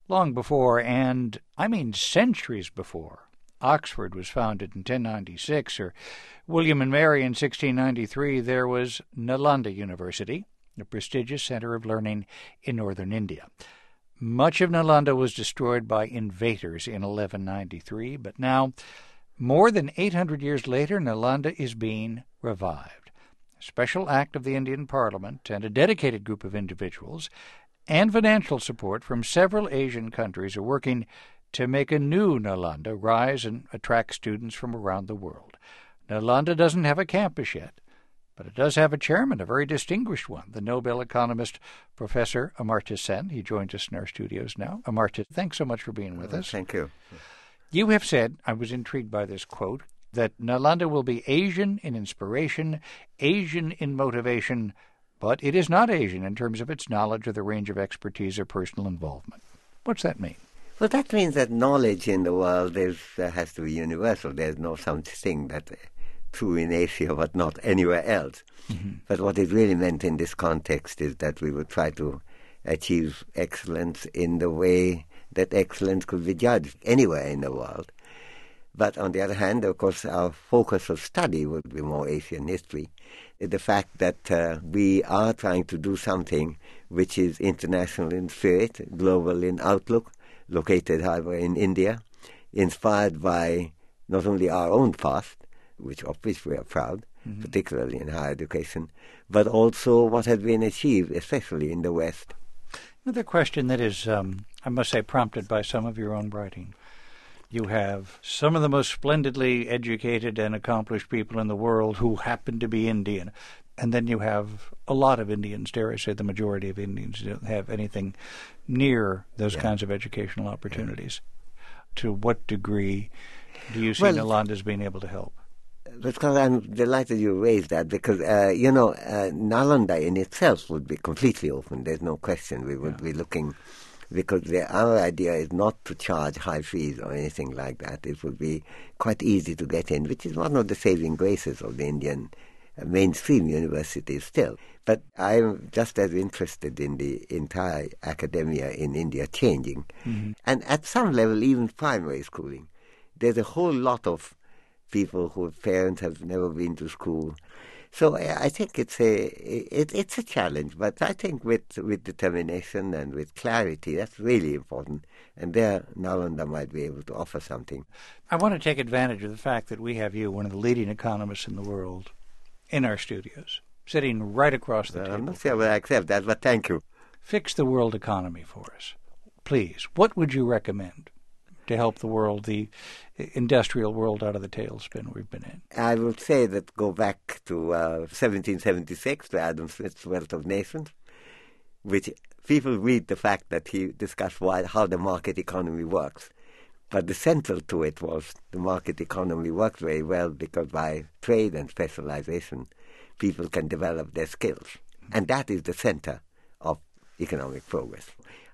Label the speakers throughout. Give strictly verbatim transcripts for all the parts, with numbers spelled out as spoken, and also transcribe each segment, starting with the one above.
Speaker 1: Long before, and I mean centuries before, Oxford was founded in ten ninety-six, or William and Mary in sixteen ninety-three, there was Nalanda University, a prestigious center of learning in northern India. Much of Nalanda was destroyed by invaders in eleven ninety-three, but now, more than eight hundred years later, Nalanda is being revived. A special act of the Indian Parliament and a dedicated group of individuals and financial support from several Asian countries are working to make a new Nalanda rise and attract students from around the world. Nalanda doesn't have a campus yet, but it does have a chairman, a very distinguished one, the Nobel economist, Professor Amartya Sen. He joins us in our studios now. Amartya, thanks so much for being with us.
Speaker 2: Thank you.
Speaker 1: You have said, I was intrigued by this quote, that Nalanda will be Asian in inspiration, Asian in motivation, but it is not Asian in terms of its knowledge or the range of expertise or personal involvement. What's that mean?
Speaker 2: Well, that means that knowledge in the world is, uh, has to be universal. There's no such thing that uh, true in Asia but not anywhere else. Mm-hmm. But what it really meant in this context is that we would try to achieve excellence in the way that excellence could be judged anywhere in the world. But on the other hand, of course, our focus of study would be more Asian history. The fact that uh, we are trying to do something which is international in spirit, global in outlook, located, however, in India, inspired by not only our own past, which of which we are proud, mm-hmm. particularly in higher education, but also what has been achieved, especially in the West.
Speaker 1: Another question that is, um, I must say, prompted by some of your own writing. You have some of the most splendidly educated and accomplished people in the world who happen to be Indian. And then you have a lot of Indians, dare I say the majority of Indians, who don't have anything near those yeah. kinds of educational opportunities. Yeah. To what degree do you see well, Nalanda as being able to help?
Speaker 2: Because I'm delighted you raised that, because, uh, you know, uh, Nalanda in itself would be completely open. There's no question. We would yeah. be looking... Because the, our idea is not to charge high fees or anything like that. It would be quite easy to get in, which is one of the saving graces of the Indian uh, mainstream universities still. But I'm just as interested in the entire academia in India changing. Mm-hmm. And at some level, even primary schooling. There's a whole lot of people whose parents have never been to school. So I think it's a it, it's a challenge, but I think with, with determination and with clarity, that's really important. And there, Nalanda might be able to offer something.
Speaker 1: I want to take advantage of the fact that we have you, one of the leading economists in the world, in our studios, sitting right across the
Speaker 2: well,
Speaker 1: table.
Speaker 2: I'm not sure I will accept that, but thank you.
Speaker 1: Fix the world economy for us, please. What would you recommend to help the world, the industrial world, out of the tailspin we've been in?
Speaker 2: I would say that go back to uh, seventeen seventy-six, to Adam Smith's Wealth of Nations, which people read the fact that he discussed why, how the market economy works. But the central to it was the market economy works very well because by trade and specialization, people can develop their skills. And that is the center of economic progress.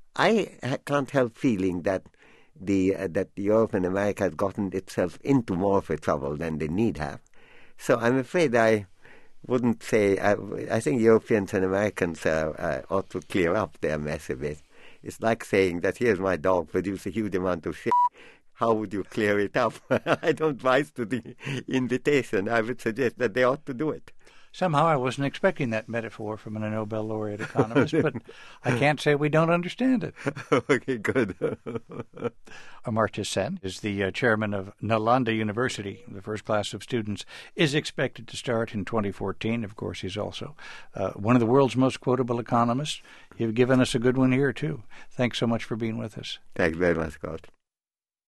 Speaker 2: I can't help feeling that The, uh, that Europe and America has gotten itself into more of a trouble than they need have. So I'm afraid I wouldn't say, I, I think Europeans and Americans uh, uh, ought to clear up their mess a bit. It's like saying that here's my dog, produce a huge amount of shit. How would you clear it up? I don't rise to the invitation. I would suggest that they ought to do it.
Speaker 1: Somehow I wasn't expecting that metaphor from a Nobel laureate economist, but I can't say we don't understand it.
Speaker 2: Okay, good.
Speaker 1: Amartya Sen is the uh, chairman of Nalanda University. The first class of students is expected to start in twenty fourteen. Of course, he's also uh, one of the world's most quotable economists. You've given us a good one here, too. Thanks so much for being with us.
Speaker 2: Thanks very much, Scott.